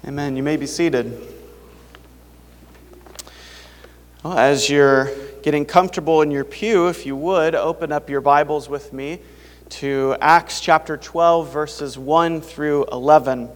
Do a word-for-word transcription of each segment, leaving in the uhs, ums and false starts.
Amen. You may be seated. Well, as you're getting comfortable in your pew, if you would, open up your Bibles with me to Acts chapter twelve, verses one through eleven.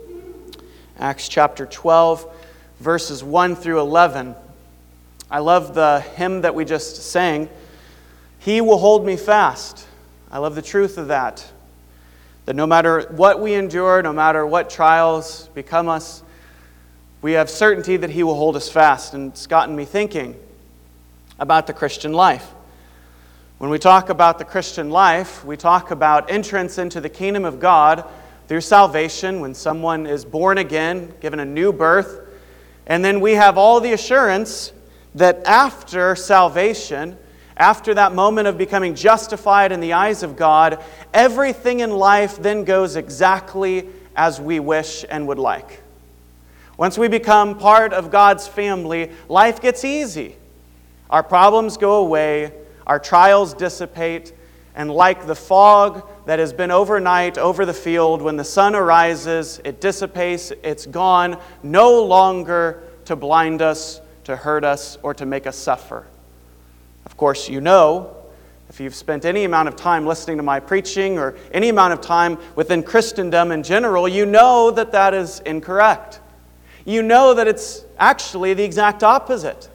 Acts chapter twelve, verses one through eleven. I love the hymn that we just sang, "He will hold me fast." I love the truth of that. That no matter what we endure, no matter what trials become us, we have certainty that He will hold us fast. And it's gotten me thinking about the Christian life. When we talk about the Christian life, we talk about entrance into the kingdom of God through salvation, when someone is born again, given a new birth. And then we have all the assurance that after salvation, after that moment of becoming justified in the eyes of God, everything in life then goes exactly as we wish and would like. Once we become part of God's family, life gets easy. Our problems go away, our trials dissipate, and like the fog that has been overnight over the field, when the sun arises, it dissipates, it's gone, no longer to blind us, to hurt us, or to make us suffer. Of course, you know, if you've spent any amount of time listening to my preaching or any amount of time within Christendom in general, you know that that is incorrect. You know that it's actually the exact opposite.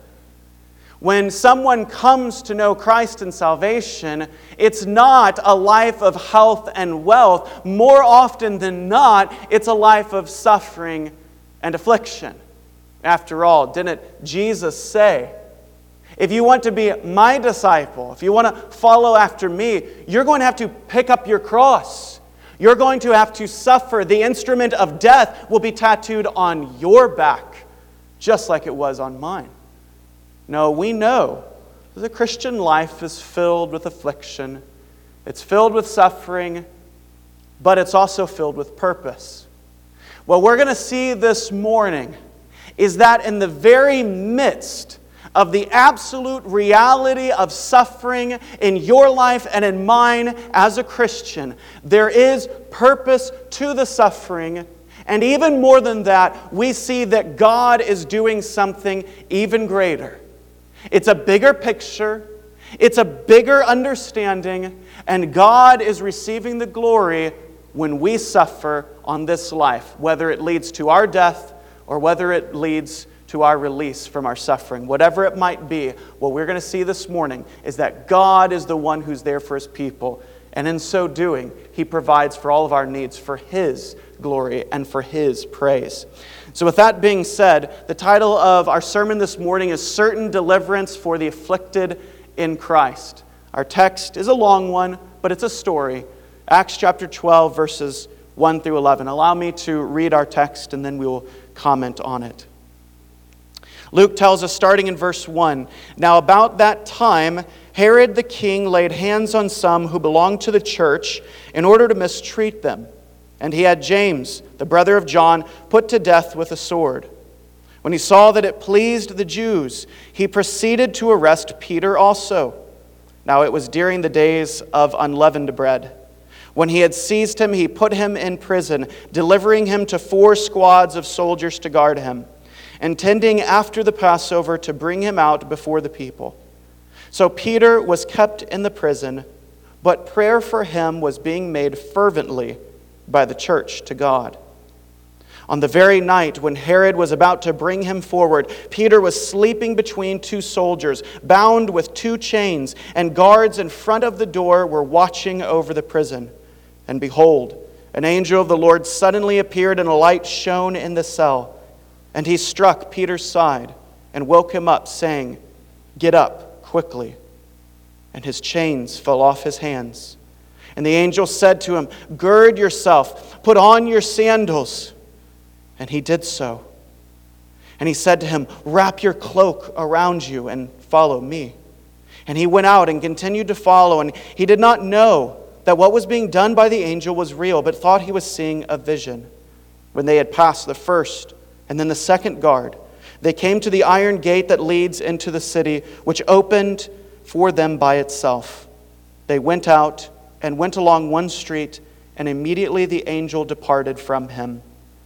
When someone comes to know Christ and salvation, it's not a life of health and wealth. More often than not, it's a life of suffering and affliction. After all, didn't Jesus say, if you want to be my disciple, if you want to follow after me, you're going to have to pick up your cross. You're going to have to suffer. The instrument of death will be tattooed on your back, just like it was on mine. No, we know that the Christian life is filled with affliction. It's filled with suffering, but it's also filled with purpose. What we're going to see this morning is that in the very midst of the absolute reality of suffering in your life and in mine as a Christian, there is purpose to the suffering. And even more than that, we see that God is doing something even greater. It's a bigger picture. It's a bigger understanding. And God is receiving the glory when we suffer on this life, whether it leads to our death or whether it leads to our release from our suffering. Whatever it might be, what we're going to see this morning is that God is the one who's there for His people. And in so doing, He provides for all of our needs for His glory and for His praise. So with that being said, the title of our sermon this morning is Certain Deliverance for the Afflicted in Christ. Our text is a long one, but it's a story. Acts chapter twelve, verses one through eleven. Allow me to read our text and then we will comment on it. Luke tells us, starting in verse one, "Now about that time, Herod the king laid hands on some who belonged to the church in order to mistreat them. And he had James, the brother of John, put to death with a sword. When he saw that it pleased the Jews, he proceeded to arrest Peter also. Now it was during the days of unleavened bread. When he had seized him, he put him in prison, delivering him to four squads of soldiers to guard him, intending after the Passover to bring him out before the people. So Peter was kept in the prison, but prayer for him was being made fervently by the church to God. On the very night when Herod was about to bring him forward, Peter was sleeping between two soldiers, bound with two chains, and guards in front of the door were watching over the prison. And behold, an angel of the Lord suddenly appeared, and a light shone in the cell. And he struck Peter's side and woke him up, saying, 'Get up quickly.' And his chains fell off his hands. And the angel said to him, 'Gird yourself, put on your sandals.' And he did so. And he said to him, 'Wrap your cloak around you and follow me.' And he went out and continued to follow. And he did not know that what was being done by the angel was real, but thought he was seeing a vision. When they had passed the first and then the second guard, they came to the iron gate that leads into the city, which opened for them by itself. They went out and went along one street, and immediately the angel departed from him.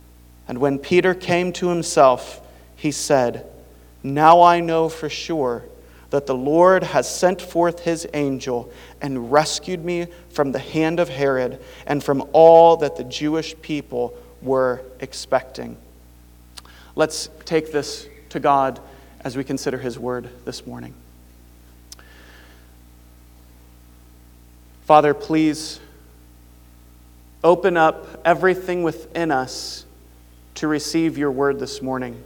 And when Peter came to himself, he said, "Now I know for sure that the Lord has sent forth his angel and rescued me from the hand of Herod and from all that the Jewish people were expecting." Let's take this to God as we consider his word this morning. Father, please open up everything within us to receive your word this morning.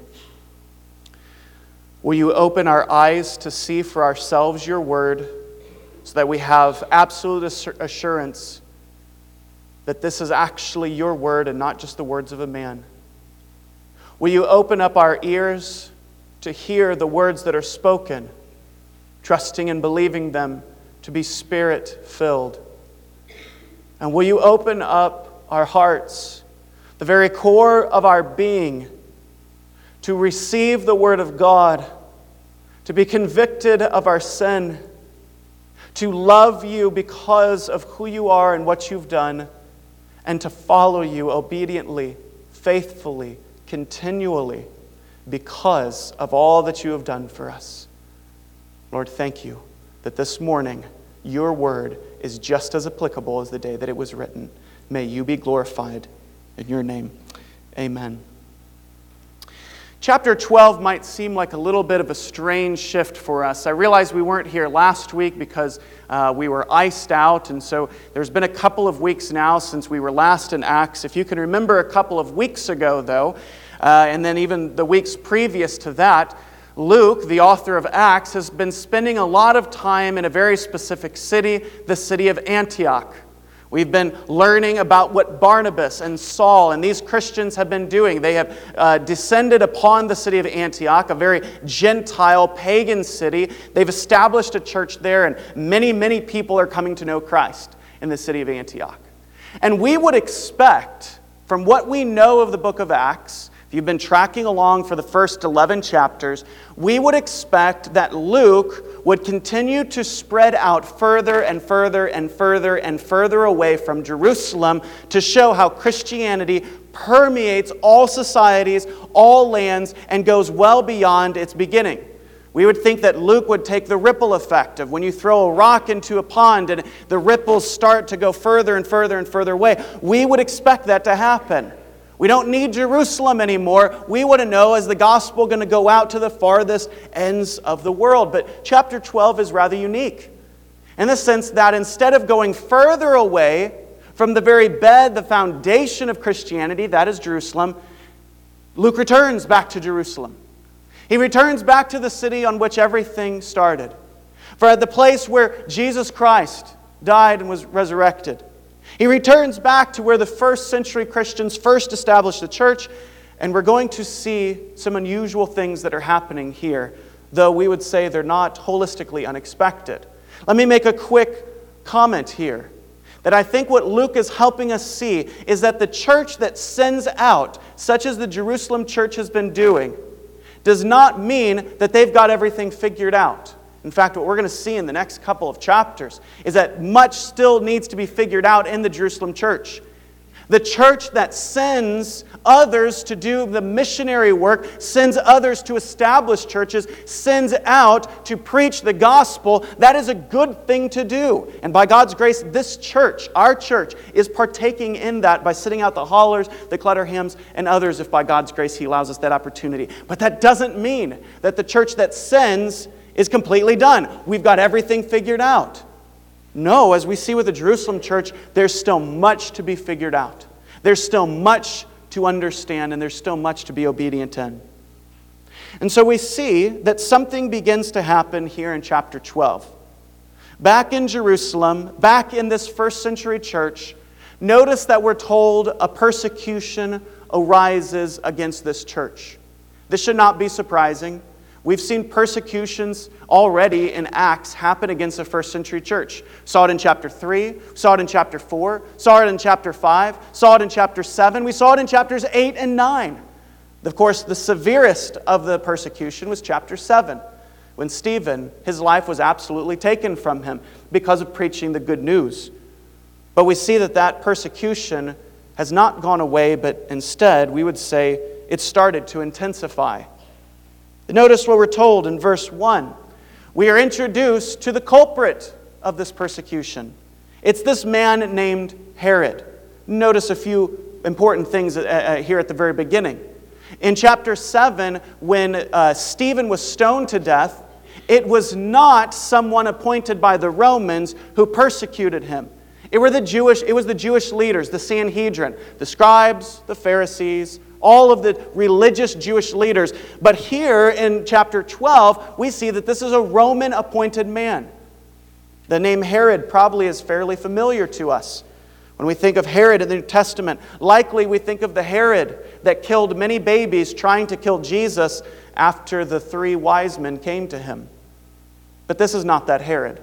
Will you open our eyes to see for ourselves your word so that we have absolute assurance that this is actually your word and not just the words of a man? Will you open up our ears to hear the words that are spoken, trusting and believing them to be Spirit-filled? And will you open up our hearts, the very core of our being, to receive the Word of God, to be convicted of our sin, to love you because of who you are and what you've done, and to follow you obediently, faithfully, continually, because of all that you have done for us. Lord, thank you that this morning your word is just as applicable as the day that it was written. May you be glorified in your name. Amen. Chapter twelve might seem like a little bit of a strange shift for us. I realize we weren't here last week because uh, we were iced out, and so there's been a couple of weeks now since we were last in Acts. If you can remember a couple of weeks ago, though, uh, and then even the weeks previous to that, Luke, the author of Acts, has been spending a lot of time in a very specific city, the city of Antioch. We've been learning about what Barnabas and Saul and these Christians have been doing. They have uh, descended upon the city of Antioch, a very Gentile, pagan city. They've established a church there, and many, many people are coming to know Christ in the city of Antioch. And we would expect, from what we know of the book of Acts, if you've been tracking along for the first eleven chapters, we would expect that Luke would continue to spread out further and further and further and further away from Jerusalem to show how Christianity permeates all societies, all lands, and goes well beyond its beginning. We would think that Luke would take the ripple effect of when you throw a rock into a pond and the ripples start to go further and further and further away. We would expect that to happen. We don't need Jerusalem anymore. We want to know, is the gospel going to go out to the farthest ends of the world? But chapter twelve is rather unique in the sense that instead of going further away from the very bed, the foundation of Christianity, that is Jerusalem, Luke returns back to Jerusalem. He returns back to the city on which everything started. For at the place where Jesus Christ died and was resurrected, he returns back to where the first century Christians first established the church, and we're going to see some unusual things that are happening here, though we would say they're not holistically unexpected. Let me make a quick comment here, that I think what Luke is helping us see is that the church that sends out, such as the Jerusalem church has been doing, does not mean that they've got everything figured out. In fact, what we're going to see in the next couple of chapters is that much still needs to be figured out in the Jerusalem church. The church that sends others to do the missionary work, sends others to establish churches, sends out to preach the gospel, that is a good thing to do. And by God's grace, this church, our church, is partaking in that by sitting out the Hollers, the Clutterhams, and others, if by God's grace He allows us that opportunity. But that doesn't mean that the church that sends is completely done. We've got everything figured out. No, as we see with the Jerusalem church, there's still much to be figured out. There's still much to understand, and there's still much to be obedient in. And so we see that something begins to happen here in chapter twelve. Back in Jerusalem, back in this first century church, notice that we're told a persecution arises against this church. This should not be surprising. We've seen persecutions already in Acts happen against the first century church. Saw it in chapter three, saw it in chapter four, saw it in chapter five, saw it in chapter seven, we saw it in chapters eight and nine. Of course, the severest of the persecution was chapter seven, when Stephen, his life was absolutely taken from him because of preaching the good news. But we see that that persecution has not gone away, but instead we would say it started to intensify. Notice what we're told in verse one. We are introduced to the culprit of this persecution. It's this man named Herod. Notice a few important things here at the very beginning. In chapter seven, when uh, Stephen was stoned to death, it was not someone appointed by the Romans who persecuted him. It were the Jewish, it was the Jewish leaders, the Sanhedrin, the scribes, the Pharisees, all of the religious Jewish leaders. But here in chapter twelve, we see that this is a Roman appointed man. The name Herod probably is fairly familiar to us. When we think of Herod in the New Testament, likely we think of the Herod that killed many babies trying to kill Jesus after the three wise men came to him. But this is not that Herod.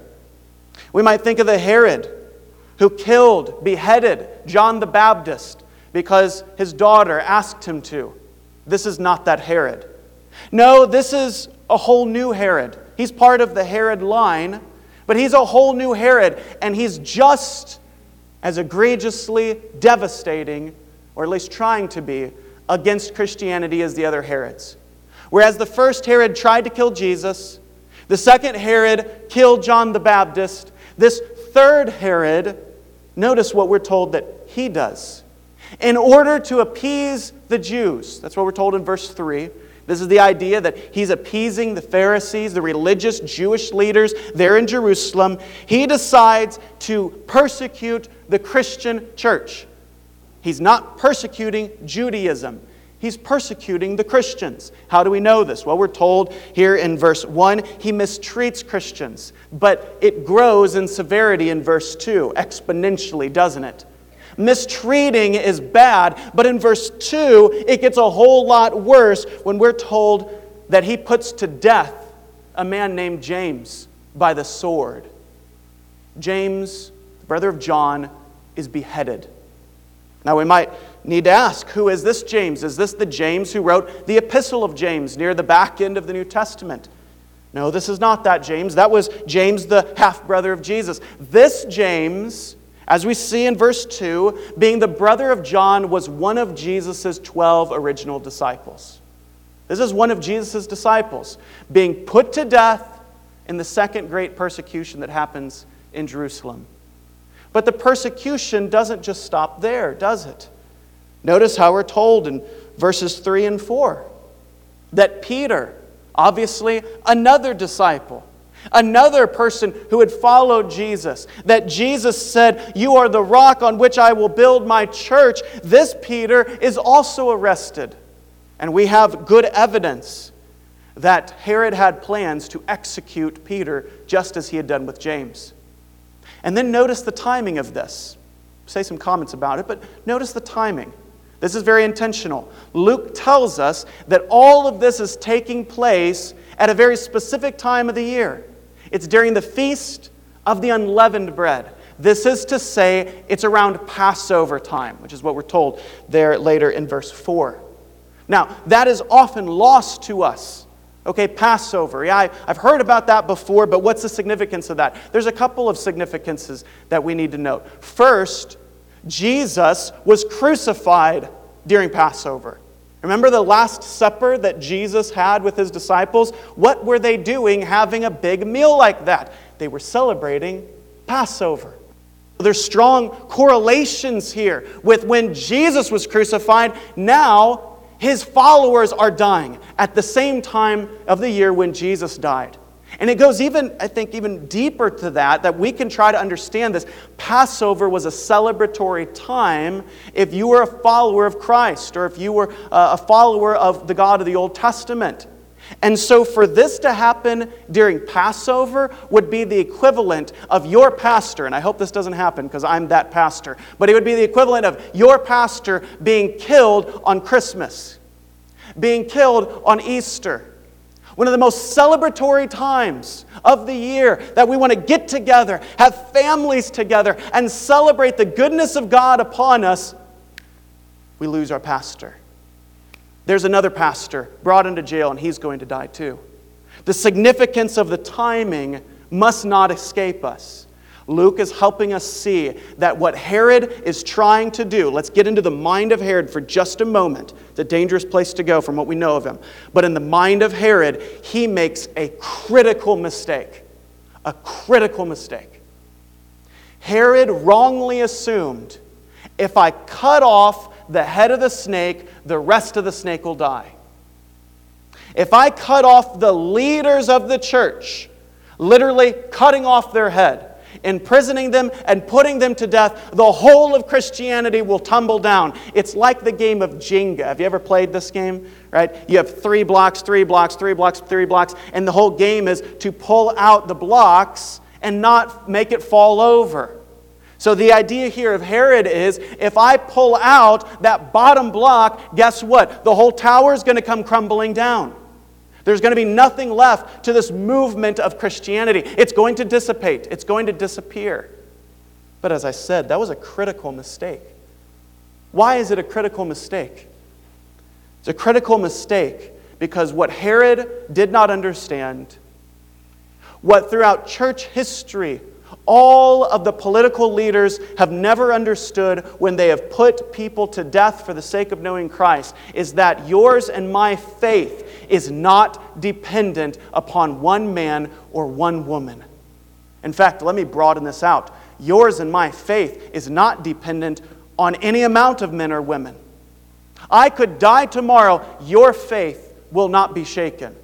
We might think of the Herod who killed, beheaded John the Baptist because his daughter asked him to. This is not that Herod. No, this is a whole new Herod. He's part of the Herod line, but he's a whole new Herod, and he's just as egregiously devastating, or at least trying to be, against Christianity as the other Herods. Whereas the first Herod tried to kill Jesus, the second Herod killed John the Baptist, this third Herod, notice what we're told that he does. In order to appease the Jews, that's what we're told in verse three. This is the idea that he's appeasing the Pharisees, the religious Jewish leaders there in Jerusalem. He decides to persecute the Christian church. He's not persecuting Judaism. He's persecuting the Christians. How do we know this? Well, we're told here in verse one, he mistreats Christians. But it grows in severity in verse two, exponentially, doesn't it? Mistreating is bad, but in verse two, it gets a whole lot worse when we're told that he puts to death a man named James by the sword. James, the brother of John, is beheaded. Now we might need to ask, who is this James? Is this the James who wrote the Epistle of James near the back end of the New Testament? No, this is not that James. That was James, the half-brother of Jesus. This James, as we see in verse two, being the brother of John, was one of Jesus' twelve original disciples. This is one of Jesus' disciples being put to death in the second great persecution that happens in Jerusalem. But the persecution doesn't just stop there, does it? Notice how we're told in verses three and four that Peter, obviously another disciple, another person who had followed Jesus, that Jesus said, "You are the rock on which I will build my church." This Peter is also arrested. And we have good evidence that Herod had plans to execute Peter just as he had done with James. And then notice the timing of this. Say some comments about it, but notice the timing. This is very intentional. Luke tells us that all of this is taking place at a very specific time of the year. It's during the Feast of the Unleavened Bread. This is to say, it's around Passover time, which is what we're told there later in verse four. Now, that is often lost to us. Okay, Passover. Yeah, I, I've heard about that before, but what's the significance of that? There's a couple of significances that we need to note. First, Jesus was crucified during Passover. Remember the Last Supper that Jesus had with his disciples? What were they doing having a big meal like that? They were celebrating Passover. There's strong correlations here with when Jesus was crucified. Now, his followers are dying at the same time of the year when Jesus died. And it goes even, I think, even deeper to that, that we can try to understand this. Passover was a celebratory time if you were a follower of Christ or if you were a follower of the God of the Old Testament. And so for this to happen during Passover would be the equivalent of your pastor, and I hope this doesn't happen because I'm that pastor, but it would be the equivalent of your pastor being killed on Christmas, being killed on Easter. One of the most celebratory times of the year that we want to get together, have families together, and celebrate the goodness of God upon us, we lose our pastor. There's another pastor brought into jail, and he's going to die too. The significance of the timing must not escape us. Luke is helping us see that what Herod is trying to do, let's get into the mind of Herod for just a moment. It's a dangerous place to go from what we know of him. But in the mind of Herod, he makes a critical mistake. A critical mistake. Herod wrongly assumed, if I cut off the head of the snake, the rest of the snake will die. If I cut off the leaders of the church, literally cutting off their head, imprisoning them and putting them to death, the whole of Christianity will tumble down. It's like the game of Jenga. Have you ever played this game? Right? You have three blocks, three blocks, three blocks, three blocks, and the whole game is to pull out the blocks and not make it fall over. So the idea here of Herod is, if I pull out that bottom block, guess what? The whole tower is going to come crumbling down. There's going to be nothing left to this movement of Christianity. It's going to dissipate. It's going to disappear. But as I said, that was a critical mistake. Why is it a critical mistake? It's a critical mistake because what Herod did not understand, what throughout church history all of the political leaders have never understood when they have put people to death for the sake of knowing Christ, is that yours and my faith is not dependent upon one man or one woman. In fact, let me broaden this out. Yours and my faith is not dependent on any amount of men or women. I could die tomorrow, your faith will not be shaken.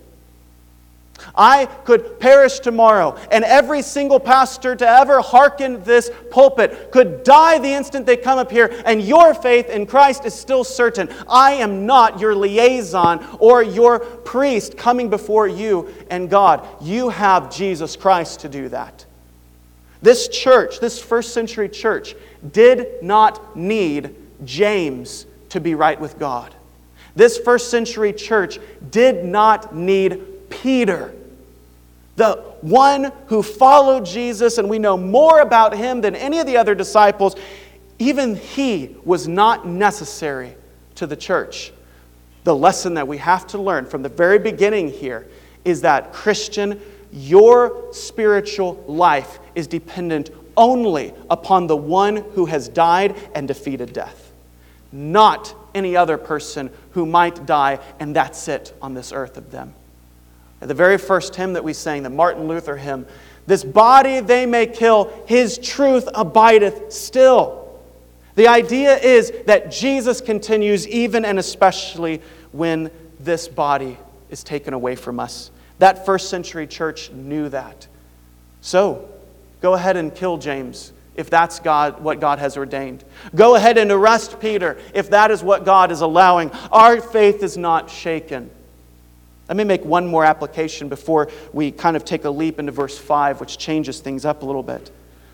I could perish tomorrow, and every single pastor to ever hearken this pulpit could die the instant they come up here, and your faith in Christ is still certain. I am not your liaison or your priest coming before you and God. You have Jesus Christ to do that. This church, this first century church, did not need James to be right with God. This first century church did not need Peter, the one who followed Jesus, and we know more about him than any of the other disciples. Even he was not necessary to the church. The lesson that we have to learn from the very beginning here is that, Christian, your spiritual life is dependent only upon the one who has died and defeated death, not any other person who might die, and that's it on this earth of them. The very first hymn that we sang, the Martin Luther hymn, this body they may kill, his truth abideth still. The idea is that Jesus continues even and especially when this body is taken away from us. That first century church knew that. So, go ahead and kill James if that's God, what God has ordained. Go ahead and arrest Peter if that is what God is allowing. Our faith is not shaken. Let me make one more application before we kind of take a leap into verse five, which changes things up a little bit.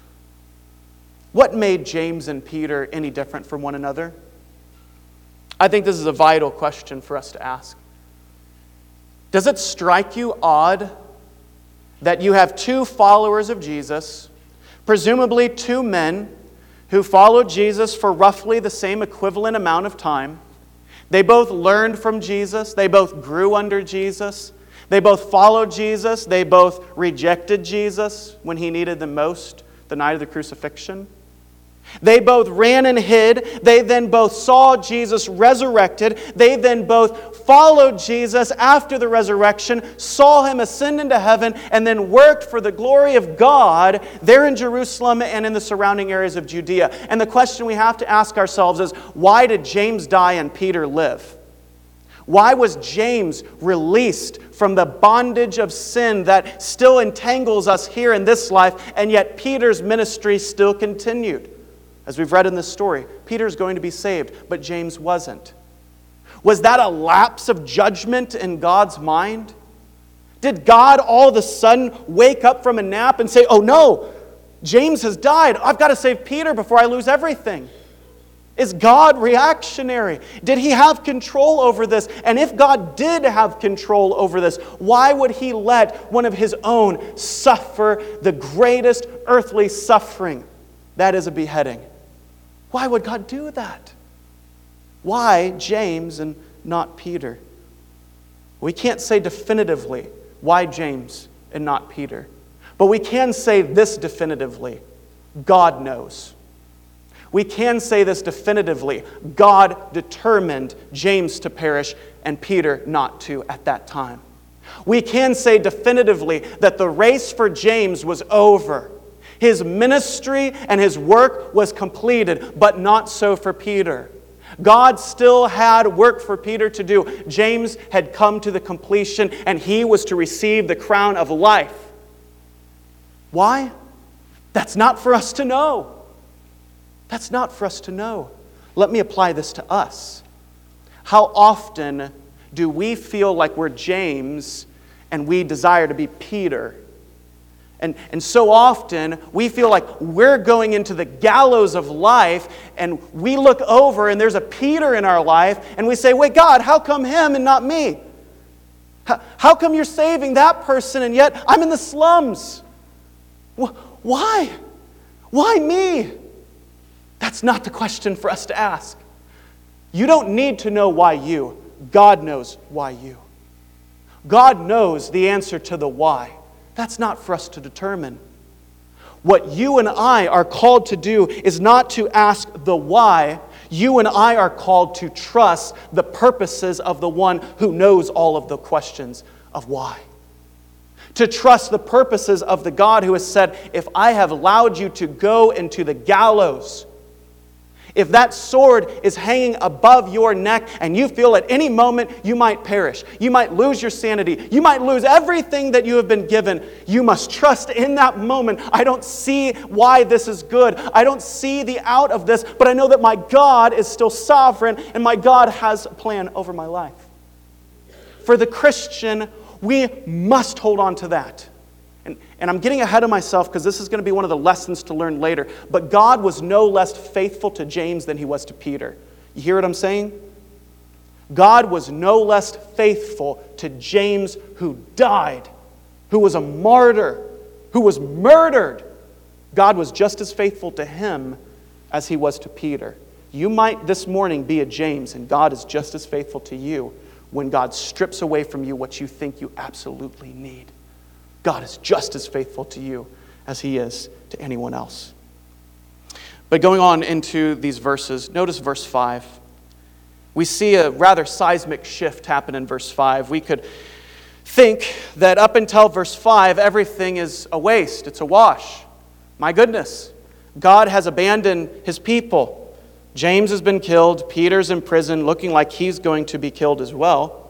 What made James and Peter any different from one another? I think this is a vital question for us to ask. Does it strike you odd that you have two followers of Jesus, presumably two men who followed Jesus for roughly the same equivalent amount of time? They both learned from Jesus. They both grew under Jesus. They both followed Jesus. They both rejected Jesus when he needed them most, the night of the crucifixion. They both ran and hid. They then both saw Jesus resurrected. They then both followed Jesus after the resurrection, saw him ascend into heaven, and then worked for the glory of God there in Jerusalem and in the surrounding areas of Judea. And the question we have to ask ourselves is, why did James die and Peter live? Why was James released from the bondage of sin that still entangles us here in this life, and yet Peter's ministry still continued? As we've read in this story, Peter's going to be saved, but James wasn't. Was that a lapse of judgment in God's mind? Did God all of a sudden wake up from a nap and say, oh no, James has died. I've got to save Peter before I lose everything? Is God reactionary? Did he have control over this? And if God did have control over this, why would he let one of his own suffer the greatest earthly suffering? That is a beheading. Why would God do that? Why James and not Peter? We can't say definitively why James and not Peter. But we can say this definitively. God knows. We can say this definitively. God determined James to perish and Peter not to at that time. We can say definitively that the race for James was over. His ministry and his work was completed, but not so for Peter. God still had work for Peter to do. James had come to the completion, and he was to receive the crown of life. Why? That's not for us to know. That's not for us to know. Let me apply this to us. How often do we feel like we're James and we desire to be Peter? And, and so often we feel like we're going into the gallows of life, and we look over and there's a Peter in our life and we say, wait, God, how come him and not me? How, how come you're saving that person and yet I'm in the slums? Why? Why me? That's not the question for us to ask. You don't need to know why you. God knows why you. God knows the answer to the why. That's not for us to determine. What you and I are called to do is not to ask the why. You and I are called to trust the purposes of the one who knows all of the questions of why. To trust the purposes of the God who has said, if I have allowed you to go into the gallows, if that sword is hanging above your neck and you feel at any moment you might perish, you might lose your sanity, you might lose everything that you have been given, you must trust in that moment. I don't see why this is good. I don't see the out of this, but I know that my God is still sovereign and my God has a plan over my life. For the Christian, we must hold on to that. And, and I'm getting ahead of myself because this is going to be one of the lessons to learn later. But God was no less faithful to James than he was to Peter. You hear what I'm saying? God was no less faithful to James, who died, who was a martyr, who was murdered. God was just as faithful to him as he was to Peter. You might this morning be a James, and God is just as faithful to you when God strips away from you what you think you absolutely need. God is just as faithful to you as he is to anyone else. But going on into these verses, notice verse five. We see a rather seismic shift happen in verse five. We could think that up until verse five, everything is a waste. It's a wash. My goodness, God has abandoned his people. James has been killed. Peter's in prison, looking like he's going to be killed as well.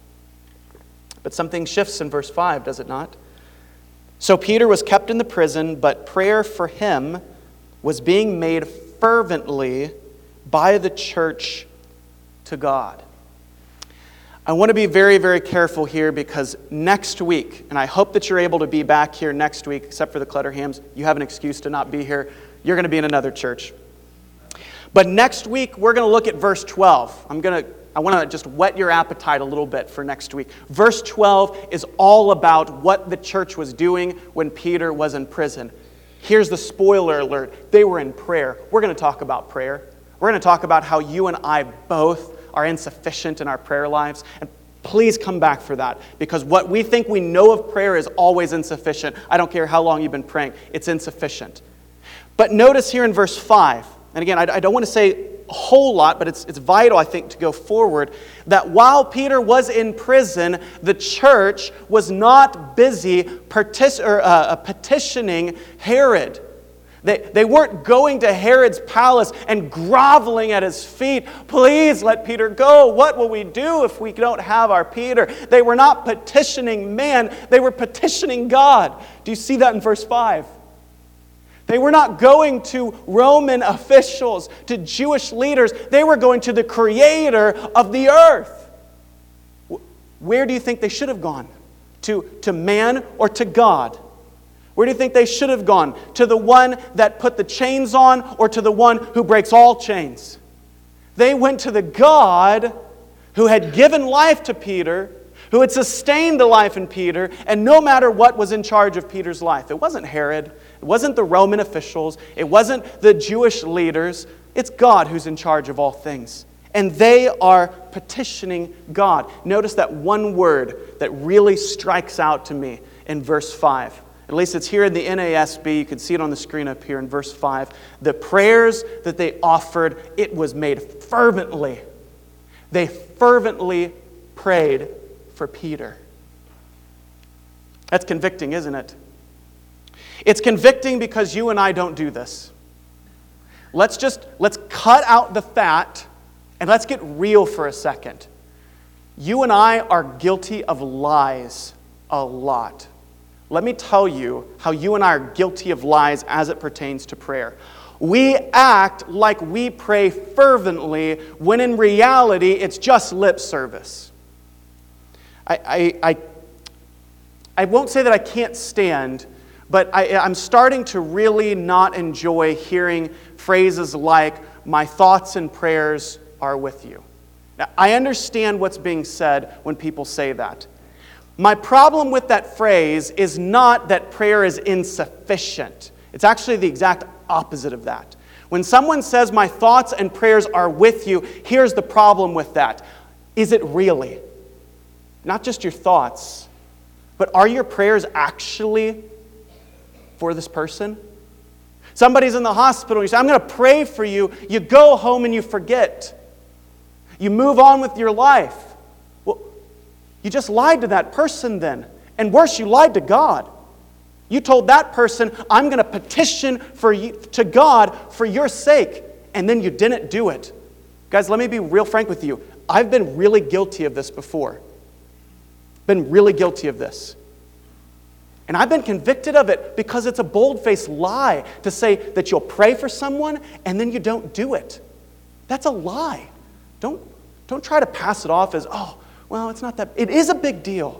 But something shifts in verse five, does it not? So Peter was kept in the prison, but prayer for him was being made fervently by the church to God. I want to be very, very careful here because next week, and I hope that you're able to be back here next week, except for the Clutterhams, you have an excuse to not be here. You're going to be in another church. But next week, we're going to look at verse twelve. I'm going to I want to just whet your appetite a little bit for next week. Verse twelve is all about what the church was doing when Peter was in prison. Here's the spoiler alert. They were in prayer. We're going to talk about prayer. We're going to talk about how you and I both are insufficient in our prayer lives. And please come back for that, because what we think we know of prayer is always insufficient. I don't care how long you've been praying. It's insufficient. But notice here in verse five, and again, I don't want to say a whole lot, but it's, it's vital, I think, to go forward, that while Peter was in prison, the church was not busy partic- or, uh, petitioning Herod. They, they weren't going to Herod's palace and groveling at his feet. Please let Peter go. What will we do if we don't have our Peter? They were not petitioning man. They were petitioning God. Do you see that in verse five? They were not going to Roman officials, to Jewish leaders. They were going to the Creator of the earth. Where do you think they should have gone? To, to man or to God? Where do you think they should have gone? To the one that put the chains on or to the one who breaks all chains? They went to the God who had given life to Peter, who had sustained the life in Peter, and no matter what was in charge of Peter's life. It wasn't Herod. It wasn't the Roman officials. It wasn't the Jewish leaders. It's God who's in charge of all things. And they are petitioning God. Notice that one word that really strikes out to me in verse five. At least it's here in the N A S B. You can see it on the screen up here in verse five. The prayers that they offered, it was made fervently. They fervently prayed for Peter. That's convicting, isn't it? It's convicting because you and I don't do this. Let's just, let's cut out the fat and let's get real for a second. You and I are guilty of lies a lot. Let me tell you how you and I are guilty of lies as it pertains to prayer. We act like we pray fervently when in reality it's just lip service. I, I, I, I won't say that I can't stand, but I, I'm starting to really not enjoy hearing phrases like, my thoughts and prayers are with you. Now, I understand what's being said when people say that. My problem with that phrase is not that prayer is insufficient. It's actually the exact opposite of that. When someone says, my thoughts and prayers are with you, here's the problem with that. Is it really? Not just your thoughts, but are your prayers actually for this person? Somebody's in the hospital, you say, I'm going to pray for you. You go home and you forget. You move on with your life. Well, you just lied to that person then. And worse, you lied to God. You told that person, I'm going to petition for you, to God for your sake. And then you didn't do it. Guys, let me be real frank with you. I've been really guilty of this before. Been really guilty of this. And I've been convicted of it because it's a bold-faced lie to say that you'll pray for someone and then you don't do it. That's a lie. Don't, don't try to pass it off as, oh, well, it's not that. It is a big deal.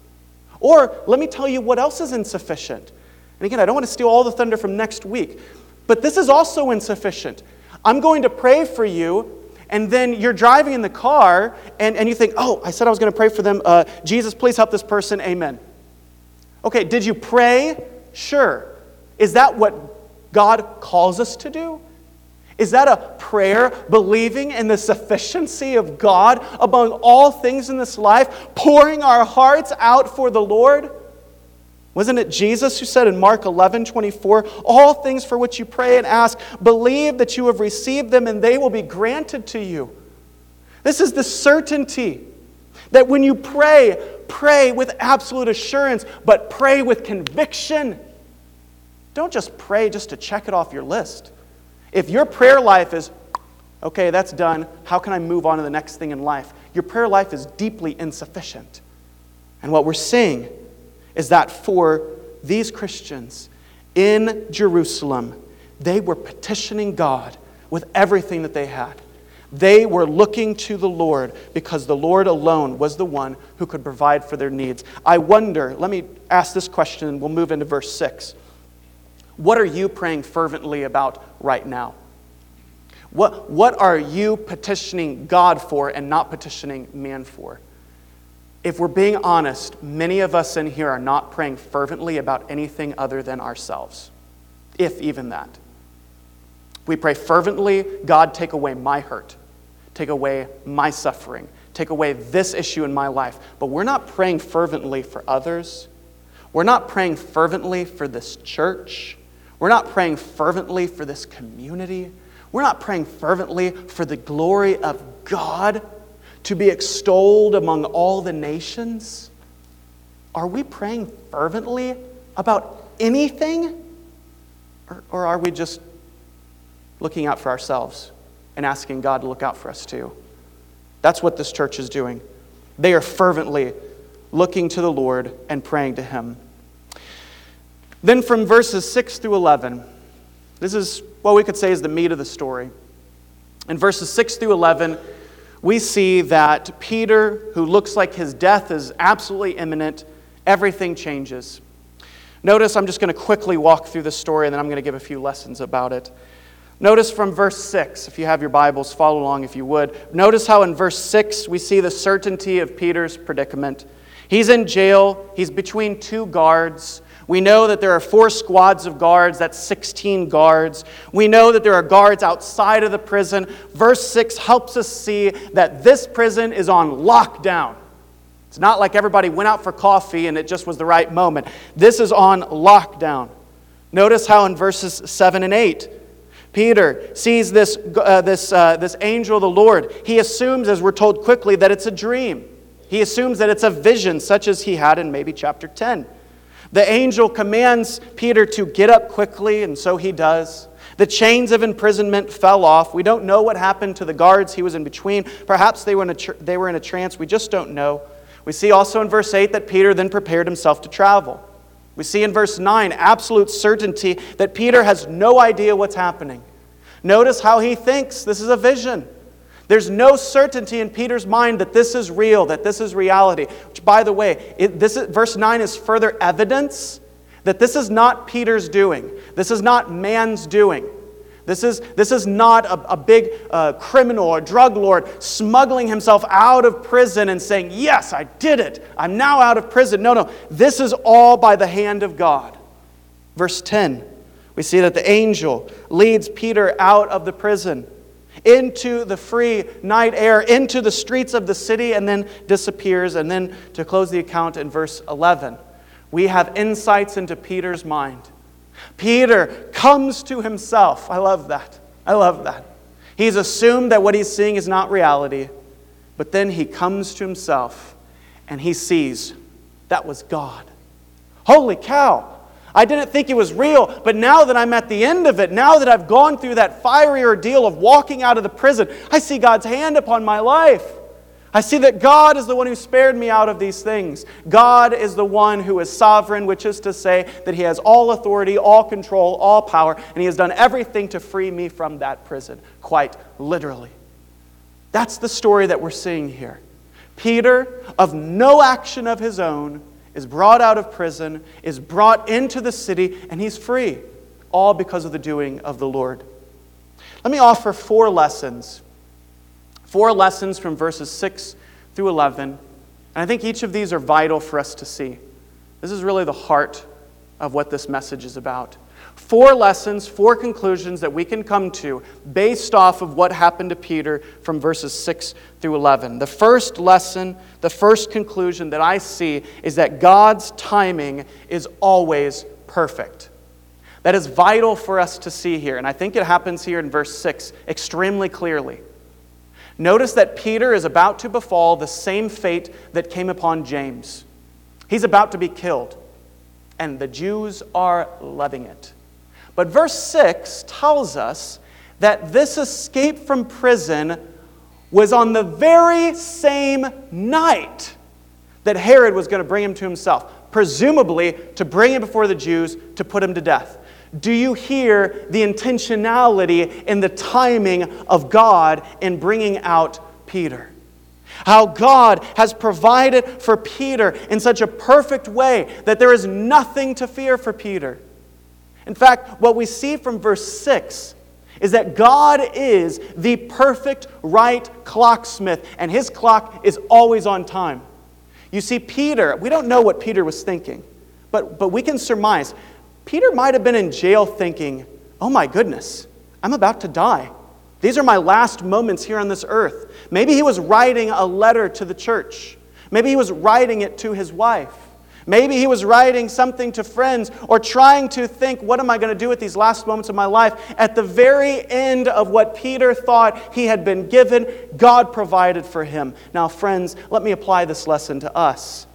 Or let me tell you what else is insufficient. And again, I don't want to steal all the thunder from next week, but this is also insufficient. I'm going to pray for you, and then you're driving in the car, and, and you think, oh, I said I was going to pray for them. Uh, Jesus, please help this person. Amen. Okay, did you pray? Sure. Is that what God calls us to do? Is that a prayer believing in the sufficiency of God among all things in this life, pouring our hearts out for the Lord? Wasn't it Jesus who said in Mark eleven twenty-four, all things for which you pray and ask, believe that you have received them and they will be granted to you. This is the certainty that when you pray, pray with absolute assurance, but pray with conviction. Don't just pray just to check it off your list. If your prayer life is, okay, that's done, how can I move on to the next thing in life? Your prayer life is deeply insufficient. And what we're seeing is that for these Christians in Jerusalem, they were petitioning God with everything that they had. They were looking to the Lord because the Lord alone was the one who could provide for their needs. I wonder, let me ask this question and we'll move into verse six. What are you praying fervently about right now? What, what are you petitioning God for and not petitioning man for? If we're being honest, many of us in here are not praying fervently about anything other than ourselves, if even that. We pray fervently, God, take away my hurt, take away my suffering, take away this issue in my life. But we're not praying fervently for others. We're not praying fervently for this church. We're not praying fervently for this community. We're not praying fervently for the glory of God to be extolled among all the nations. Are we praying fervently about anything? Or, or are we just looking out for ourselves and asking God to look out for us too? That's what this church is doing. They are fervently looking to the Lord and praying to Him. Then from verses six through eleven, this is what we could say is the meat of the story. In verses six through eleven, we see that Peter, who looks like his death is absolutely imminent, everything changes. Notice, I'm just going to quickly walk through the story and then I'm going to give a few lessons about it. Notice from verse six, if you have your Bibles, follow along if you would. Notice how in verse six we see the certainty of Peter's predicament. He's in jail, he's between two guards. We know that there are four squads of guards, that's sixteen guards. We know that there are guards outside of the prison. Verse six helps us see that this prison is on lockdown. It's not like everybody went out for coffee and it just was the right moment. This is on lockdown. Notice how in verses seven and eight, Peter sees this, uh, this, uh, this angel of the Lord. He assumes, as we're told quickly, that it's a dream. He assumes that it's a vision, such as he had in maybe chapter ten. The angel commands Peter to get up quickly, and so he does. The chains of imprisonment fell off. We don't know what happened to the guards he was in between. Perhaps they were in a, tr- they were in a trance. We just don't know. We see also in verse eight that Peter then prepared himself to travel. We see in verse nine absolute certainty that Peter has no idea what's happening. Notice how he thinks this is a vision. There's no certainty in Peter's mind that this is real, that this is reality. Which, by the way, it, this is, verse nine is further evidence that this is not Peter's doing. This is not man's doing. This is, this is not a, a big uh, criminal or drug lord smuggling himself out of prison and saying, yes, I did it. I'm now out of prison. No, no. This is all by the hand of God. Verse ten, we see that the angel leads Peter out of the prison into the free night air, into the streets of the city, and then disappears. And then to close the account in verse eleven, we have insights into Peter's mind. Peter comes to himself. I love that. I love that. He's assumed that what he's seeing is not reality, but then he comes to himself and he sees that was God. Holy cow! I didn't think it was real, but now that I'm at the end of it, now that I've gone through that fiery ordeal of walking out of the prison, I see God's hand upon my life. I see that God is the one who spared me out of these things. God is the one who is sovereign, which is to say that He has all authority, all control, all power, and He has done everything to free me from that prison, quite literally. That's the story that we're seeing here. Peter, of no action of his own, is brought out of prison, is brought into the city, and he's free, all because of the doing of the Lord. Let me offer four lessons. Four lessons from verses six through eleven. And I think each of these are vital for us to see. This is really the heart of what this message is about. Four lessons, four conclusions that we can come to based off of what happened to Peter from verses six through eleven. The first lesson, the first conclusion that I see is that God's timing is always perfect. That is vital for us to see here. And I think it happens here in verse six extremely clearly. Notice that Peter is about to befall the same fate that came upon James. He's about to be killed. And the Jews are loving it. But verse six tells us that this escape from prison was on the very same night that Herod was going to bring him to himself, presumably to bring him before the Jews to put him to death. Do you hear the intentionality in the timing of God in bringing out Peter? How God has provided for Peter in such a perfect way that there is nothing to fear for Peter. In fact, what we see from verse six is that God is the perfect right clocksmith, and His clock is always on time. You see, Peter, we don't know what Peter was thinking, but, but we can surmise. Peter might have been in jail thinking, oh my goodness, I'm about to die. These are my last moments here on this earth. Maybe he was writing a letter to the church. Maybe he was writing it to his wife. Maybe he was writing something to friends or trying to think, what am I going to do with these last moments of my life? At the very end of what Peter thought he had been given, God provided for him. Now, friends, let me apply this lesson to us.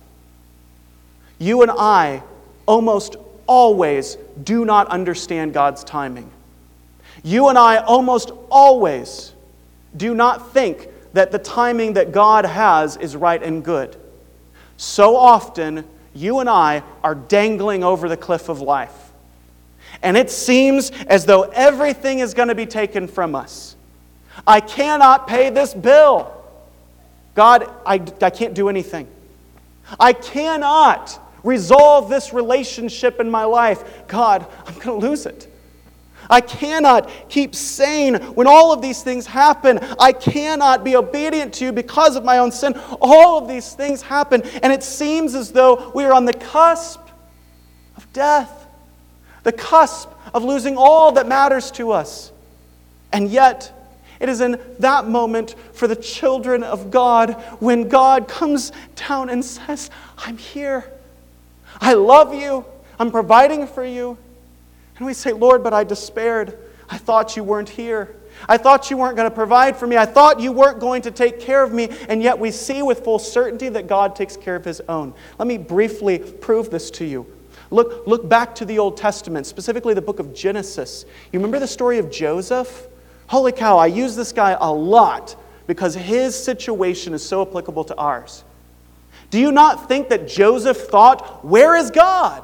You and I almost always do not understand God's timing. You and I almost always do not think that the timing that God has is right and good. So often, you and I are dangling over the cliff of life. And it seems as though everything is going to be taken from us. I cannot pay this bill. God, I, I can't do anything. I cannot resolve this relationship in my life. God, I'm going to lose it. I cannot keep sane when all of these things happen. I cannot be obedient to you because of my own sin. All of these things happen, and it seems as though we are on the cusp of death, the cusp of losing all that matters to us. And yet, It is in that moment for the children of God when God comes down and says, I'm here. I love you. I'm providing for you. And we say, Lord, but I despaired. I thought you weren't here. I thought you weren't going to provide for me. I thought you weren't going to take care of me. And yet we see with full certainty that God takes care of his own. Let me briefly prove this to you. Look, look back to the Old Testament, specifically the book of Genesis. You remember the story of Joseph? Holy cow, I use this guy a lot because his situation is so applicable to ours. Do you not think that Joseph thought, where is God?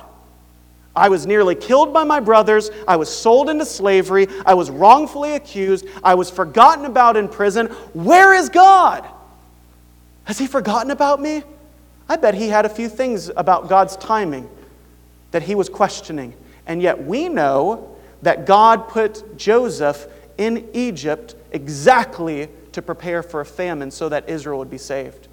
I was nearly killed by my brothers. I was sold into slavery. I was wrongfully accused. I was forgotten about in prison. Where is God? Has he forgotten about me? I bet he had a few things about God's timing that he was questioning. And yet we know that God put Joseph in Egypt exactly to prepare for a famine so that Israel would be saved.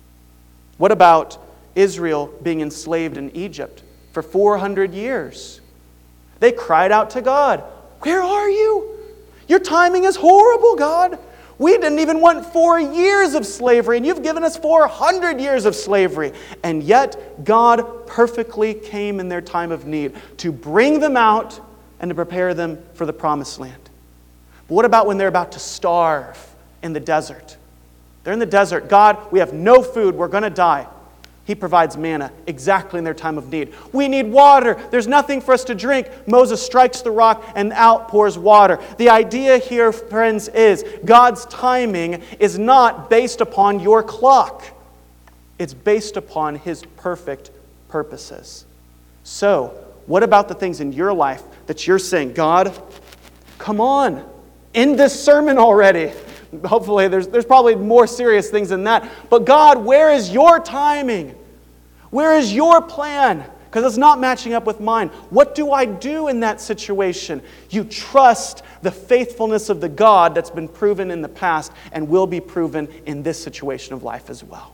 What about Israel being enslaved in Egypt for four hundred years? They cried out to God, where are you? Your timing is horrible, God. We didn't even want four years of slavery, and you've given us four hundred years of slavery. And yet, God perfectly came in their time of need to bring them out and to prepare them for the promised land. But what about when they're about to starve in the desert? They're in the desert. God, we have no food. We're going to die. He provides manna exactly in their time of need. We need water. There's nothing for us to drink. Moses strikes the rock and out pours water. The idea here, friends, is God's timing is not based upon your clock. It's based upon His perfect purposes. So, what about the things in your life that you're saying, God, come on, end this sermon already? Hopefully, there's, there's probably more serious things than that. But God, where is your timing? Where is your plan? Because it's not matching up with mine. What do I do in that situation? You trust the faithfulness of the God that's been proven in the past and will be proven in this situation of life as well.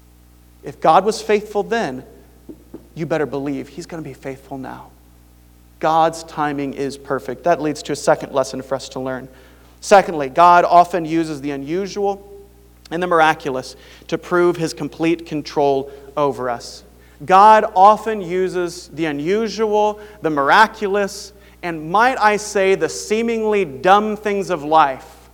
If God was faithful then, you better believe He's going to be faithful now. God's timing is perfect. That leads to a second lesson for us to learn. Secondly, God often uses the unusual and the miraculous to prove His complete control over us. God often uses the unusual, the miraculous, and might I say the seemingly dumb things of life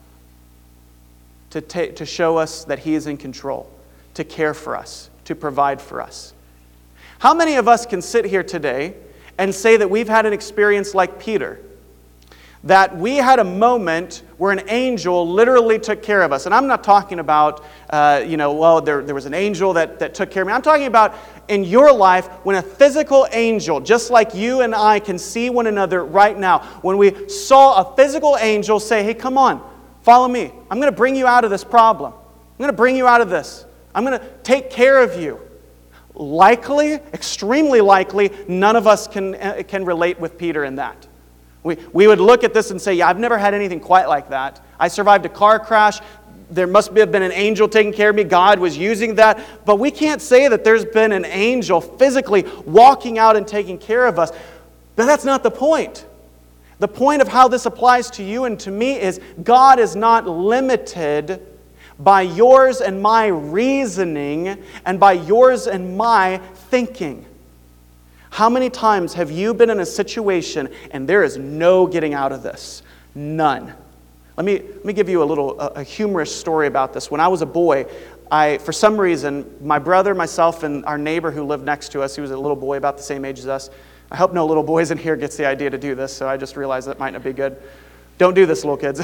to, ta- to show us that He is in control, to care for us, to provide for us. How many of us can sit here today and say that we've had an experience like Peter? That we had a moment where an angel literally took care of us. And I'm not talking about, uh, you know, well, there, there was an angel that, that took care of me. I'm talking about in your life when a physical angel, just like you and I can see one another right now, when we saw a physical angel say, hey, come on, follow me. I'm going to bring you out of this problem. I'm going to bring you out of this. I'm going to take care of you. Likely, extremely likely, none of us can, uh, can relate with Peter in that. We, we would look at this and say, yeah, I've never had anything quite like that. I survived a car crash. There must have been an angel taking care of me. God was using that. But we can't say that there's been an angel physically walking out and taking care of us. But that's not the point. The point of how this applies to you and to me is God is not limited by yours and my reasoning and by yours and my thinking. How many times have you been in a situation and there is no getting out of this? None. Let me, let me give you a little a, a humorous story about this. When I was a boy, I, for some reason, my brother, myself, and our neighbor who lived next to us, he was a little boy about the same age as us. I hope no little boys in here gets the idea to do this, so I just realized that might not be good. Don't do this, little kids.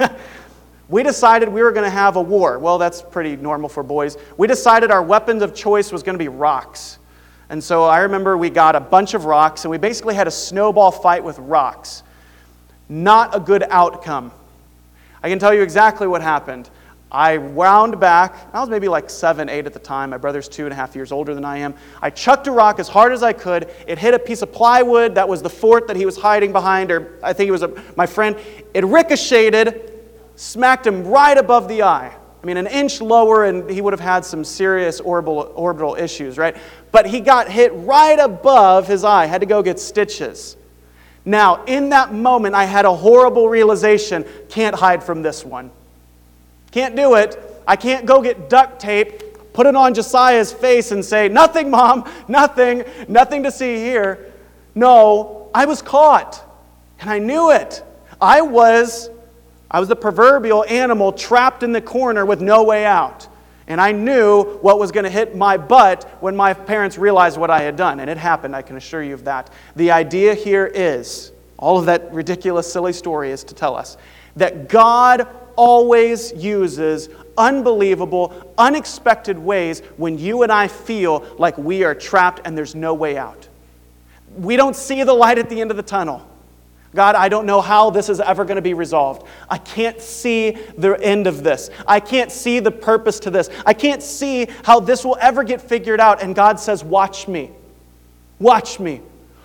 We decided we were going to have a war. Well, that's pretty normal for boys. We decided our weapon of choice was going to be rocks. And so I remember we got a bunch of rocks, and we basically had a snowball fight with rocks. Not a good outcome. I can tell you exactly what happened. I wound back. I was maybe like seven, eight at the time. My brother's two and a half years older than I am. I chucked a rock as hard as I could. It hit a piece of plywood. That was the fort that he was hiding behind, or I think it was a, my friend. It ricocheted, smacked him right above the eye. I mean, an inch lower and he would have had some serious orbital, orbital issues, right? But he got hit right above his eye, had to go get stitches. Now, in that moment, I had a horrible realization, can't hide from this one. Can't do it. I can't go get duct tape, put it on Josiah's face and say, nothing, Mom, nothing, nothing to see here. No, I was caught, and I knew it. I was, I was the proverbial animal trapped in the corner with no way out. And I knew what was going to hit my butt when my parents realized what I had done. And it happened, I can assure you of that. The idea here is, all of that ridiculous, silly story is to tell us, that God always uses unbelievable, unexpected ways when you and I feel like we are trapped and there's no way out. We don't see the light at the end of the tunnel. God, I don't know how this is ever going to be resolved. I can't see the end of this. I can't see the purpose to this. I can't see how this will ever get figured out. And God says, watch me. Watch me.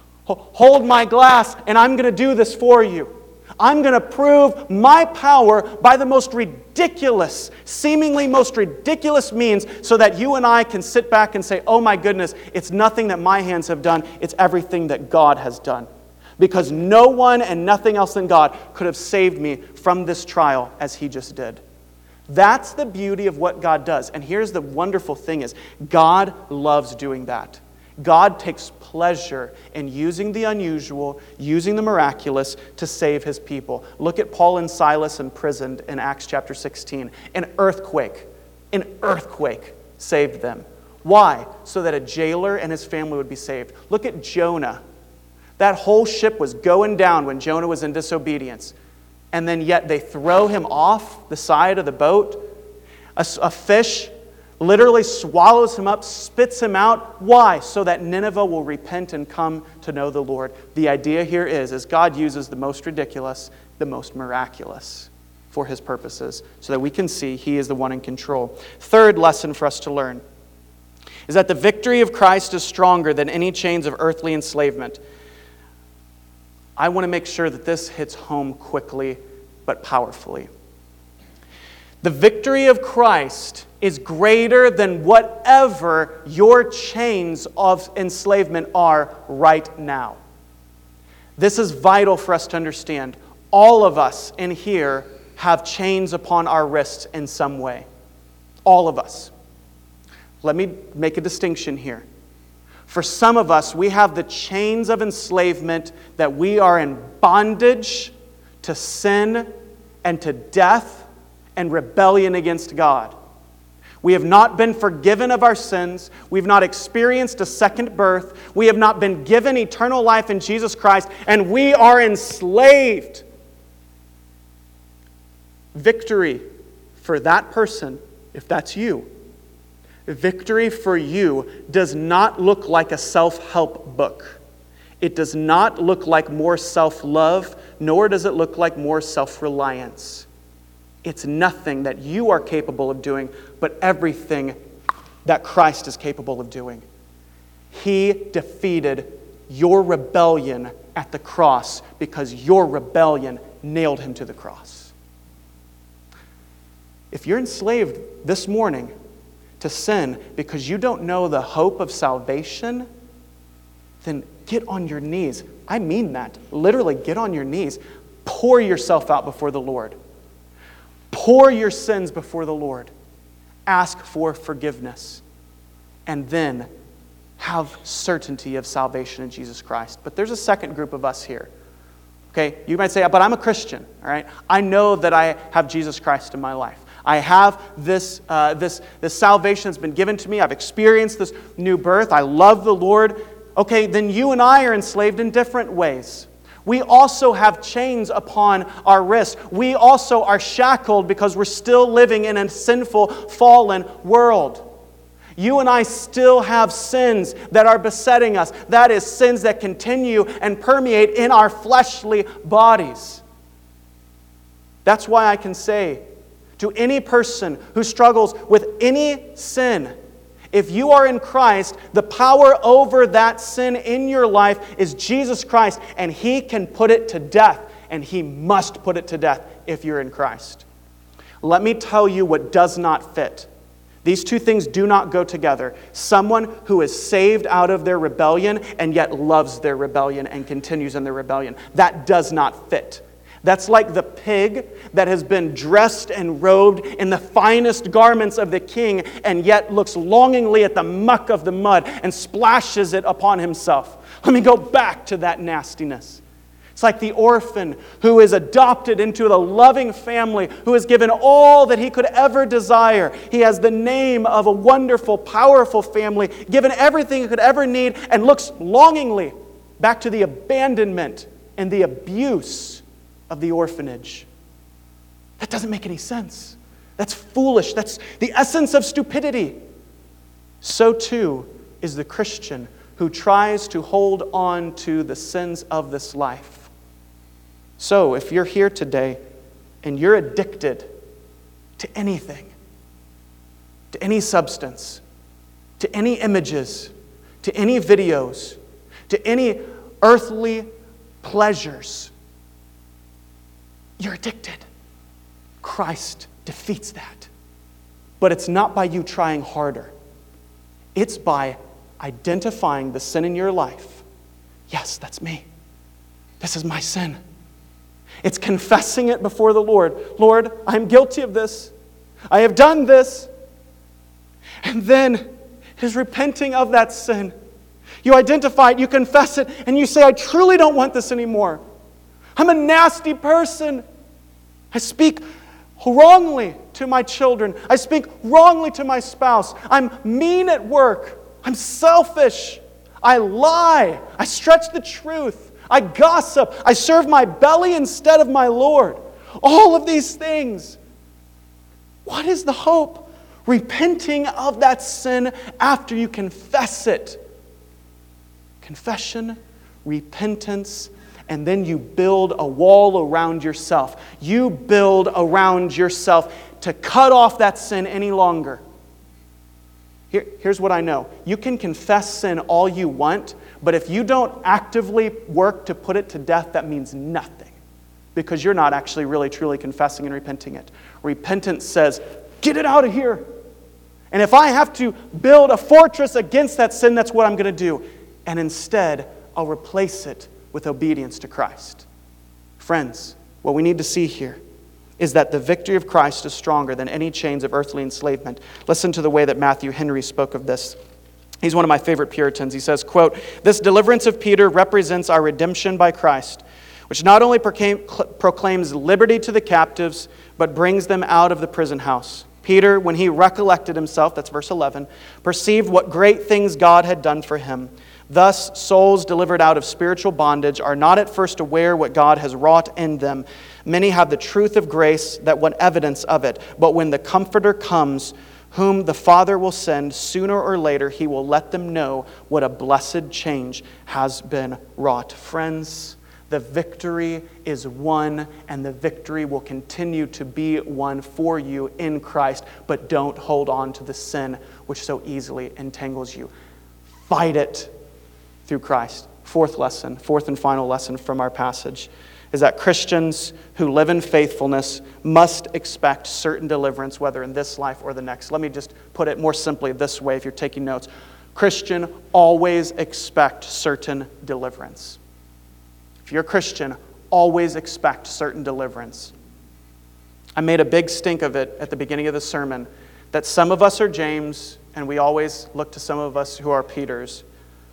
Hold my glass, and I'm going to do this for you. I'm going to prove my power by the most ridiculous, seemingly most ridiculous means so that you and I can sit back and say, oh my goodness, it's nothing that my hands have done. It's everything that God has done. Because no one and nothing else than God could have saved me from this trial as He just did. That's the beauty of what God does. And here's the wonderful thing is, God loves doing that. God takes pleasure in using the unusual, using the miraculous to save His people. Look at Paul and Silas imprisoned in Acts chapter sixteen. An earthquake, an earthquake saved them. Why? So that a jailer and his family would be saved. Look at Jonah. That whole ship was going down when Jonah was in disobedience. And then yet they throw him off the side of the boat. A, a fish literally swallows him up, spits him out. Why? So that Nineveh will repent and come to know the Lord. The idea here is, is God uses the most ridiculous, the most miraculous for His purposes so that we can see He is the one in control. Third lesson for us to learn is that the victory of Christ is stronger than any chains of earthly enslavement. I want to make sure that this hits home quickly but powerfully. The victory of Christ is greater than whatever your chains of enslavement are right now. This is vital for us to understand. All of us in here have chains upon our wrists in some way. All of us. Let me make a distinction here. For some of us, we have the chains of enslavement that we are in bondage to sin and to death and rebellion against God. We have not been forgiven of our sins. We've not experienced a second birth. We have not been given eternal life in Jesus Christ, and we are enslaved. Victory for that person, if that's you, victory for you does not look like a self-help book. It does not look like more self-love, nor does it look like more self-reliance. It's nothing that you are capable of doing, but everything that Christ is capable of doing. He defeated your rebellion at the cross because your rebellion nailed Him to the cross. If you're enslaved this morning to sin because you don't know the hope of salvation, then get on your knees. I mean that. Literally, get on your knees. Pour yourself out before the Lord. Pour your sins before the Lord. Ask for forgiveness. And then have certainty of salvation in Jesus Christ. But there's a second group of us here. Okay, you might say, but I'm a Christian, all right? I know that I have Jesus Christ in my life. I have this, uh, this, this salvation that's been given to me. I've experienced this new birth. I love the Lord. Okay, then you and I are enslaved in different ways. We also have chains upon our wrists. We also are shackled because we're still living in a sinful, fallen world. You and I still have sins that are besetting us. That is, sins that continue and permeate in our fleshly bodies. That's why I can say to any person who struggles with any sin, if you are in Christ, the power over that sin in your life is Jesus Christ, and He can put it to death, and He must put it to death if you're in Christ. Let me tell you what does not fit. These two things do not go together. Someone who is saved out of their rebellion and yet loves their rebellion and continues in their rebellion. That does not fit. That's like the pig that has been dressed and robed in the finest garments of the king and yet looks longingly at the muck of the mud and splashes it upon himself. Let me go back to that nastiness. It's like the orphan who is adopted into the loving family, who is given all that he could ever desire. He has the name of a wonderful, powerful family, given everything he could ever need, and looks longingly back to the abandonment and the abuse of the orphanage. That doesn't make any sense. That's foolish. That's the essence of stupidity. So too is the Christian who tries to hold on to the sins of this life. So, if you're here today and you're addicted to anything, to any substance, to any images, to any videos, to any earthly pleasures, you're addicted. Christ defeats that. But it's not by you trying harder. It's by identifying the sin in your life. Yes, that's me. This is my sin. It's confessing it before the Lord. Lord, I'm guilty of this. I have done this. And then it is repenting of that sin. You identify it, you confess it, and you say, I truly don't want this anymore. I'm a nasty person. I speak wrongly to my children. I speak wrongly to my spouse. I'm mean at work. I'm selfish. I lie. I stretch the truth. I gossip. I serve my belly instead of my Lord. All of these things. What is the hope? Repenting of that sin after you confess it. Confession, repentance, and then you build a wall around yourself. You build around yourself to cut off that sin any longer. Here, here's what I know. You can confess sin all you want, but if you don't actively work to put it to death, that means nothing. Because you're not actually really truly confessing and repenting it. Repentance says, get it out of here. And if I have to build a fortress against that sin, that's what I'm going to do. And instead, I'll replace it with obedience to Christ. Friends, what we need to see here is that the victory of Christ is stronger than any chains of earthly enslavement. Listen to the way that Matthew Henry spoke of this. He's one of my favorite Puritans. He says, quote, "This deliverance of Peter represents our redemption by Christ, which not only proclaims liberty to the captives, but brings them out of the prison house. Peter, when he recollected himself," that's verse eleven, "perceived what great things God had done for him. Thus, souls delivered out of spiritual bondage are not at first aware what God has wrought in them. Many have the truth of grace that want evidence of it. But when the Comforter comes, whom the Father will send, sooner or later he will let them know what a blessed change has been wrought." Friends, the victory is won, and the victory will continue to be won for you in Christ. But don't hold on to the sin which so easily entangles you. Fight it through Christ. Fourth lesson, fourth and final lesson from our passage is that Christians who live in faithfulness must expect certain deliverance, whether in this life or the next. Let me just put it more simply this way if you're taking notes. Christian, always expect certain deliverance. If you're a Christian, always expect certain deliverance. I made a big stink of it at the beginning of the sermon that some of us are James and we always look to some of us who are Peters.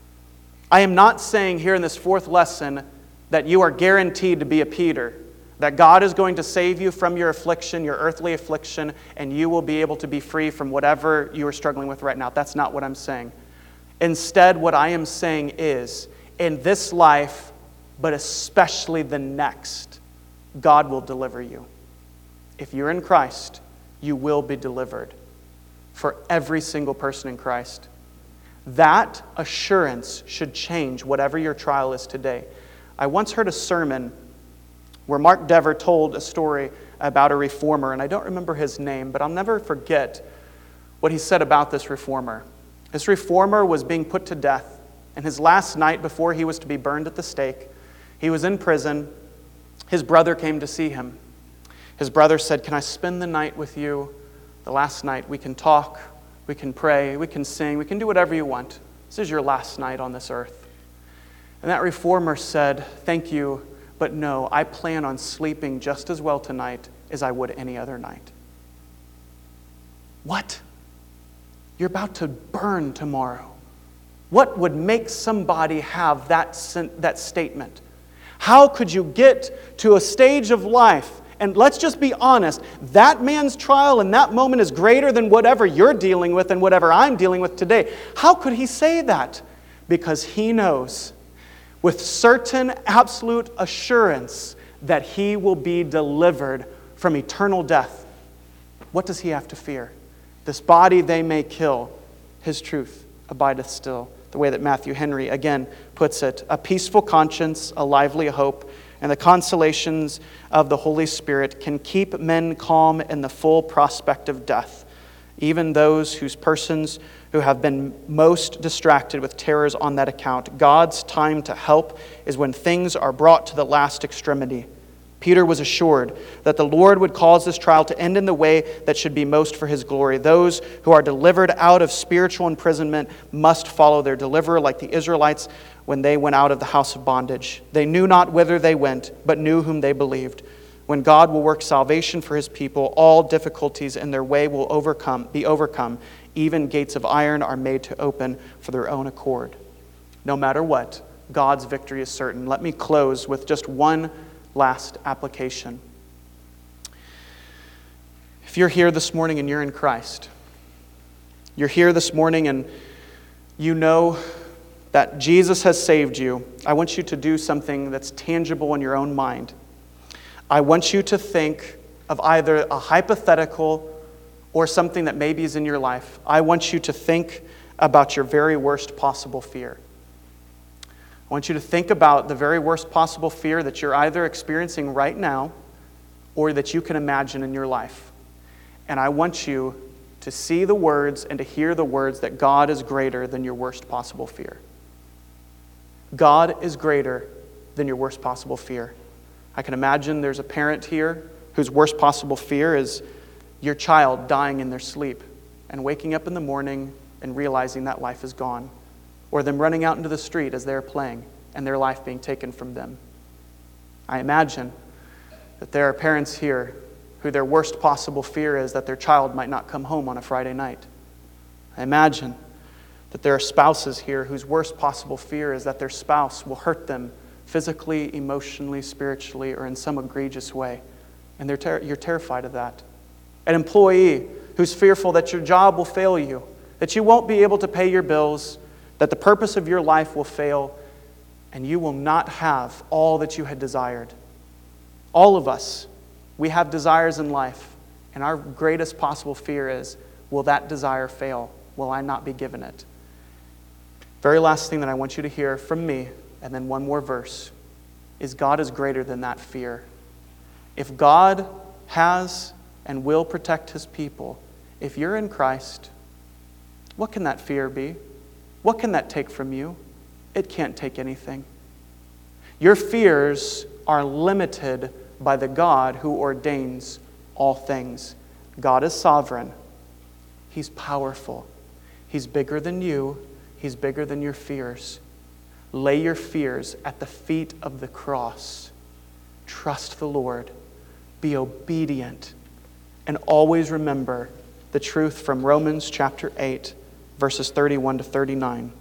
I am not saying here in this fourth lesson that you are guaranteed to be a Peter, that God is going to save you from your affliction, your earthly affliction, and you will be able to be free from whatever you are struggling with right now. That's not what I'm saying. Instead, what I am saying is, in this life, but especially the next, God will deliver you. If you're in Christ, you will be delivered. For every single person in Christ. That assurance should change whatever your trial is today. I once heard a sermon where Mark Dever told a story about a reformer, and I don't remember his name, but I'll never forget what he said about this reformer. This reformer was being put to death, and his last night before he was to be burned at the stake, he was in prison. His brother came to see him. His brother said, "Can I spend the night with you? The last night we can talk, we can pray, we can sing, we can do whatever you want. This is your last night on this earth." And that reformer said, "Thank you, but no, I plan on sleeping just as well tonight as I would any other night. What? You're about to burn tomorrow. What would make somebody have that, that statement? How could you get to a stage of life? And let's just be honest, that man's trial in that moment is greater than whatever you're dealing with and whatever I'm dealing with today. How could he say that? Because he knows with certain absolute assurance that he will be delivered from eternal death. What does he have to fear? This body they may kill, his truth abideth still. The way that Matthew Henry again puts it, a peaceful conscience, a lively hope, and the consolations of the Holy Spirit can keep men calm in the full prospect of death, even those whose persons who have been most distracted with terrors on that account. God's time to help is when things are brought to the last extremity. Peter was assured that the Lord would cause this trial to end in the way that should be most for his glory. Those who are delivered out of spiritual imprisonment must follow their deliverer, like the Israelites when they went out of the house of bondage. They knew not whither they went, but knew whom they believed. When God will work salvation for his people, all difficulties in their way will overcome, be overcome. Even gates of iron are made to open for their own accord. No matter what, God's victory is certain. Let me close with just one last application. If you're here this morning and you're in Christ, you're here this morning and you know that Jesus has saved you, I want you to do something that's tangible in your own mind. I want you to think of either a hypothetical or something that maybe is in your life. I want you to think about your very worst possible fear. I want you to think about the very worst possible fear that you're either experiencing right now or that you can imagine in your life. And I want you to see the words and to hear the words that God is greater than your worst possible fear. God is greater than your worst possible fear. I can imagine there's a parent here whose worst possible fear is your child dying in their sleep and waking up in the morning and realizing that life is gone. Or them running out into the street as they're playing and their life being taken from them. I imagine that there are parents here who their worst possible fear is that their child might not come home on a Friday night. I imagine that there are spouses here whose worst possible fear is that their spouse will hurt them physically, emotionally, spiritually, or in some egregious way. And they're ter- you're terrified of that. An employee who's fearful that your job will fail you, that you won't be able to pay your bills, that the purpose of your life will fail, and you will not have all that you had desired. All of us, we have desires in life, and our greatest possible fear is, will that desire fail? Will I not be given it? Very last thing that I want you to hear from me, and then one more verse, is God is greater than that fear. If God has and will protect his people, if you're in Christ, what can that fear be? What can that take from you? It can't take anything. Your fears are limited by the God who ordains all things. God is sovereign. He's powerful. He's bigger than you. He's bigger than your fears. Lay your fears at the feet of the cross. Trust the Lord. Be obedient. And always remember the truth from Romans chapter eight, verses thirty-one to thirty-nine.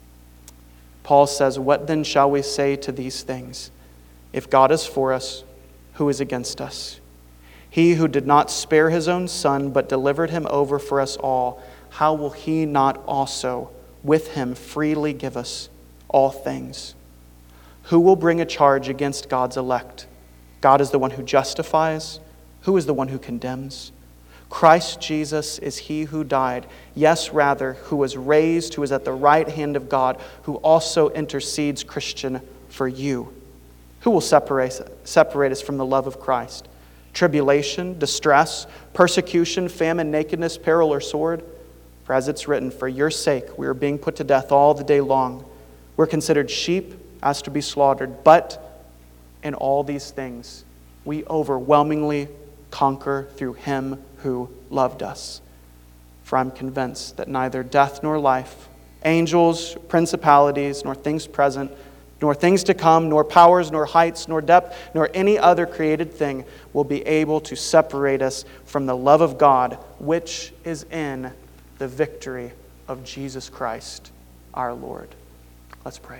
Paul says, "What then shall we say to these things? If God is for us, who is against us? He who did not spare his own son, but delivered him over for us all, how will he not also with him freely give us all things? Who will bring a charge against God's elect? God is the one who justifies. Who is the one who condemns? Christ Jesus is he who died, yes, rather, who was raised, who is at the right hand of God, who also intercedes, Christian, for you. Who will separate, separate us from the love of Christ? Tribulation, distress, persecution, famine, nakedness, peril, or sword? For as it's written, for your sake we are being put to death all the day long. We're considered sheep as to be slaughtered, but in all these things we overwhelmingly conquer through him who loved us. For I'm convinced that neither death nor life, angels, principalities, nor things present, nor things to come, nor powers, nor heights, nor depth, nor any other created thing will be able to separate us from the love of God, which is in the victory of Jesus Christ, our Lord. Let's pray.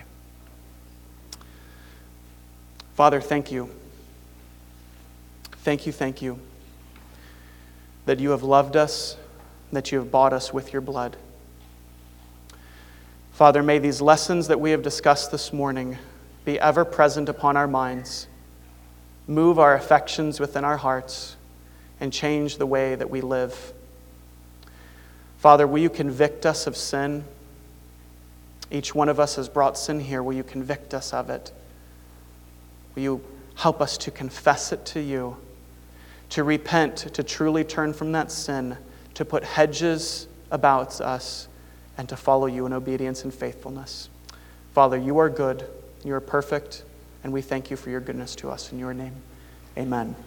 Father, thank you. Thank you, thank you that you have loved us, that you have bought us with your blood. Father, may these lessons that we have discussed this morning be ever present upon our minds, move our affections within our hearts, and change the way that we live. Father, will you convict us of sin? Each one of us has brought sin here. Will you convict us of it? Will you help us to confess it to you, to repent, to truly turn from that sin, to put hedges about us, and to follow you in obedience and faithfulness. Father, you are good, you are perfect, and we thank you for your goodness to us. In your name, amen.